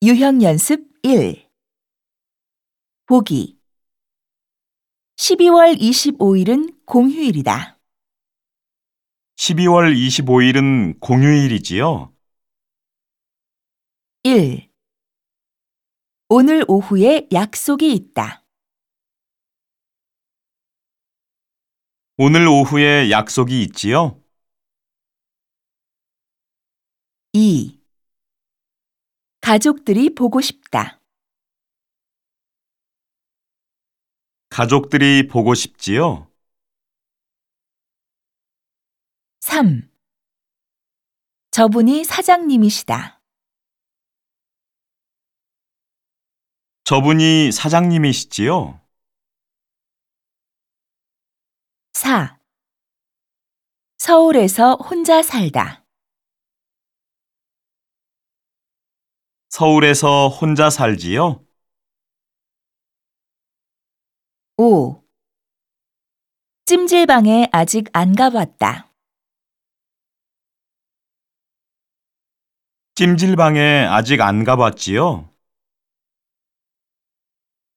유형 연습 1. 보기. 12월 25일은 공휴일이다. 12월 25일은 공휴일이지요? 1. 오늘 오후에 약속이 있다. 오늘 오후에 약속이 있지요? 2. 가족들이 보고 싶다. 가족들이 보고 싶지요? 3. 저분이 사장님이시다. 저분이 사장님이시지요? 4. 서울에서 혼자 살다. 서울에서 혼자 살지요? 5. 찜질방에 아직 안 가봤다. 찜질방에 아직 안 가봤지요?